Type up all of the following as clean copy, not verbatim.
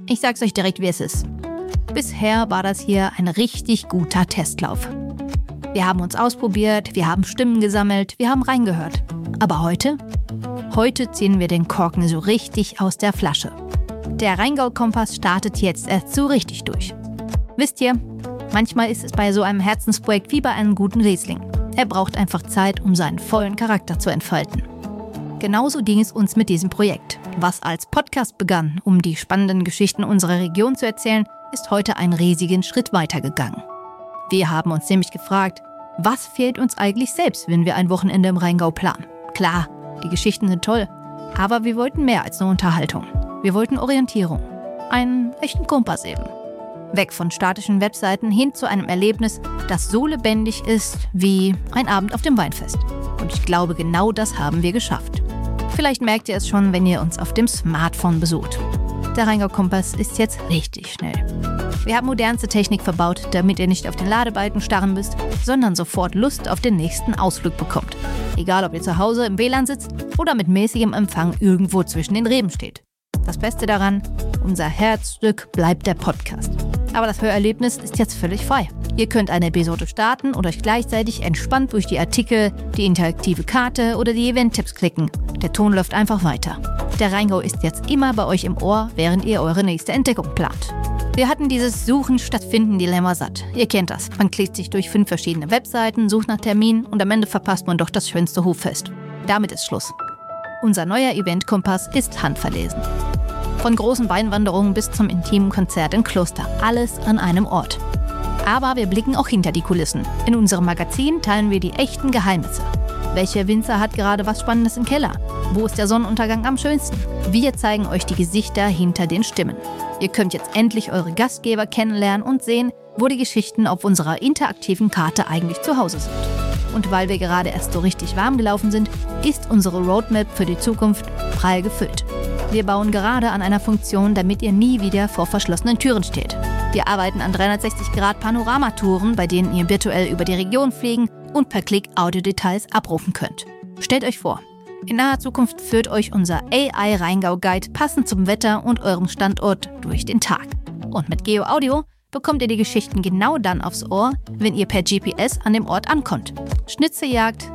Ich sag's euch direkt, wie es ist. Bisher war das hier ein richtig guter Testlauf. Wir haben uns ausprobiert, wir haben Stimmen gesammelt, wir haben reingehört. Aber heute ziehen wir den Korken so richtig aus der Flasche. Der Rheingau-Kompass startet jetzt erst so richtig durch. Wisst ihr, manchmal ist es bei so einem Herzensprojekt wie bei einem guten Riesling. Er braucht einfach Zeit, um seinen vollen Charakter zu entfalten. Genauso ging es uns mit diesem Projekt. Was als Podcast begann, um die spannenden Geschichten unserer Region zu erzählen, ist heute einen riesigen Schritt weitergegangen. Wir haben uns nämlich gefragt, was fehlt uns eigentlich selbst, wenn wir ein Wochenende im Rheingau planen? Klar, die Geschichten sind toll, aber wir wollten mehr als nur Unterhaltung. Wir wollten Orientierung. Einen echten Kompass eben. Weg von statischen Webseiten hin zu einem Erlebnis, das so lebendig ist wie ein Abend auf dem Weinfest. Und ich glaube, genau das haben wir geschafft. Vielleicht merkt ihr es schon, wenn ihr uns auf dem Smartphone besucht. Der Rheingau-Kompass ist jetzt richtig schnell. Wir haben modernste Technik verbaut, damit ihr nicht auf den Ladebalken starren müsst, sondern sofort Lust auf den nächsten Ausflug bekommt. Egal, ob ihr zu Hause im WLAN sitzt oder mit mäßigem Empfang irgendwo zwischen den Reben steht. Das Beste daran, unser Herzstück bleibt der Podcast. Aber das Hörerlebnis ist jetzt völlig frei. Ihr könnt eine Episode starten und euch gleichzeitig entspannt durch die Artikel, die interaktive Karte oder die Event-Tipps klicken. Der Ton läuft einfach weiter. Der Rheingau ist jetzt immer bei euch im Ohr, während ihr eure nächste Entdeckung plant. Wir hatten dieses Suchen statt Finden Dilemma satt. Ihr kennt das. Man klickt sich durch 5 verschiedene Webseiten, sucht nach Terminen und am Ende verpasst man doch das schönste Hoffest. Damit ist Schluss. Unser neuer Event-Kompass ist handverlesen. Von großen Weinwanderungen bis zum intimen Konzert im Kloster. Alles an einem Ort. Aber wir blicken auch hinter die Kulissen. In unserem Magazin teilen wir die echten Geheimnisse. Welcher Winzer hat gerade was Spannendes im Keller? Wo ist der Sonnenuntergang am schönsten? Wir zeigen euch die Gesichter hinter den Stimmen. Ihr könnt jetzt endlich eure Gastgeber kennenlernen und sehen, wo die Geschichten auf unserer interaktiven Karte eigentlich zu Hause sind. Und weil wir gerade erst so richtig warm gelaufen sind, ist unsere Roadmap für die Zukunft prall gefüllt. Wir bauen gerade an einer Funktion, damit ihr nie wieder vor verschlossenen Türen steht. Wir arbeiten an 360-Grad-Panoramatouren, bei denen ihr virtuell über die Region fliegen und per Klick Audiodetails abrufen könnt. Stellt euch vor, in naher Zukunft führt euch unser AI-Rheingau-Guide passend zum Wetter und eurem Standort durch den Tag. Und mit Geo Audio bekommt ihr die Geschichten genau dann aufs Ohr, wenn ihr per GPS an dem Ort ankommt. Schnitzeljagd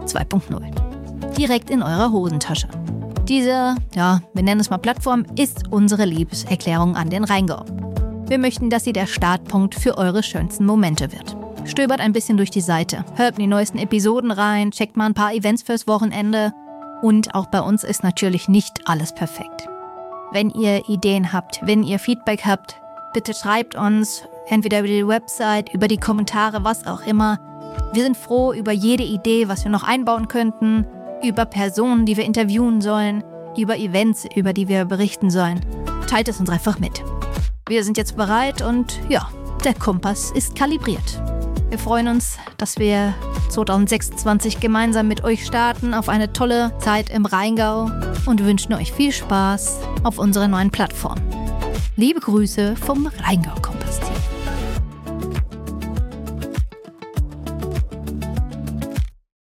2.0. Direkt in eurer Hosentasche. Diese, wir nennen es mal Plattform, ist unsere Liebeserklärung an den Rheingau. Wir möchten, dass sie der Startpunkt für eure schönsten Momente wird. Stöbert ein bisschen durch die Seite, hört in die neuesten Episoden rein, checkt mal ein paar Events fürs Wochenende. Und auch bei uns ist natürlich nicht alles perfekt. Wenn ihr Ideen habt, wenn ihr Feedback habt, bitte schreibt uns, entweder über die Website, über die Kommentare, was auch immer. Wir sind froh über jede Idee, was wir noch einbauen könnten, über Personen, die wir interviewen sollen, über Events, über die wir berichten sollen. Teilt es uns einfach mit. Wir sind jetzt bereit und der Kompass ist kalibriert. Wir freuen uns, dass wir 2026 gemeinsam mit euch starten auf eine tolle Zeit im Rheingau und wünschen euch viel Spaß auf unserer neuen Plattform. Liebe Grüße vom Rheingau-Kompass.